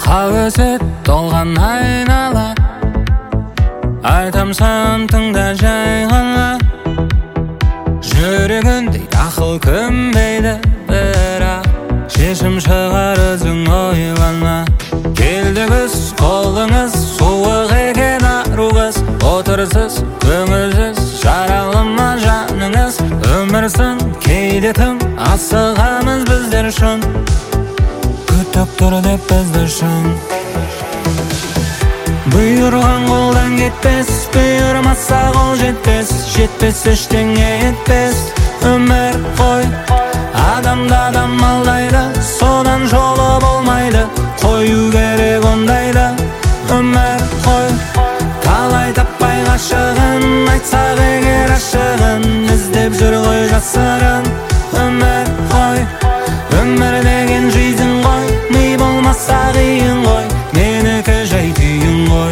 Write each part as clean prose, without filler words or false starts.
Қауесет толған айнала, айтам саған тыңда жай ғана. Жүрегіндей ақыл көнбейді, бірақ шешім шығар өзің ойлана. Келдіңіз, қолыңыз суық екен ару қыз, отырсыз, көңілсіз, жаралы ма жаныңыз? Өмірсің кейде тым асығамыз біздер шын, күтіп тұр деп бізді шын. Бұйырған қолдан кетпес, бұйырмаса қол жетпес, жетпес ештеңе етпес. Өмір қой, адамды адам алдайды, содан жолы болмайды, қою керек ондайды. Өмір қой, талай таппай ғашығын, айтсақ егер ашығын, іздеп жүр ғой жасырын. Өмір қой, өмір деген жизнь ғой, ми болмаса қиын ғой, менікі жай түйін ғой.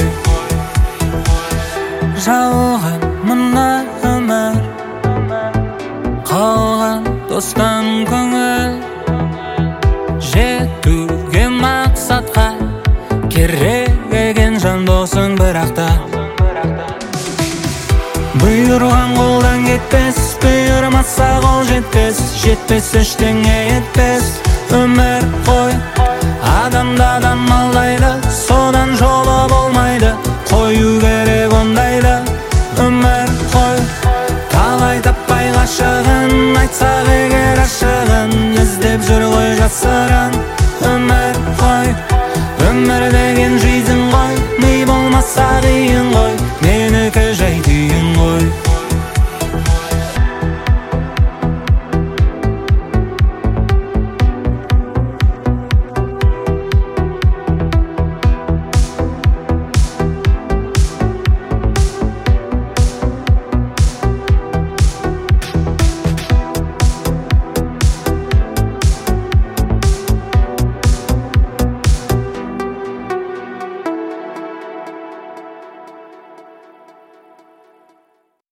Жалған мына өмір, қалған достан көңіл, жетуге мақсатқа керек екен жан досың бірақта. Бұйырған қолдан кетпес, бұйырмаса қол жетпес, жетпес ештеңе етпес. Өмір қой,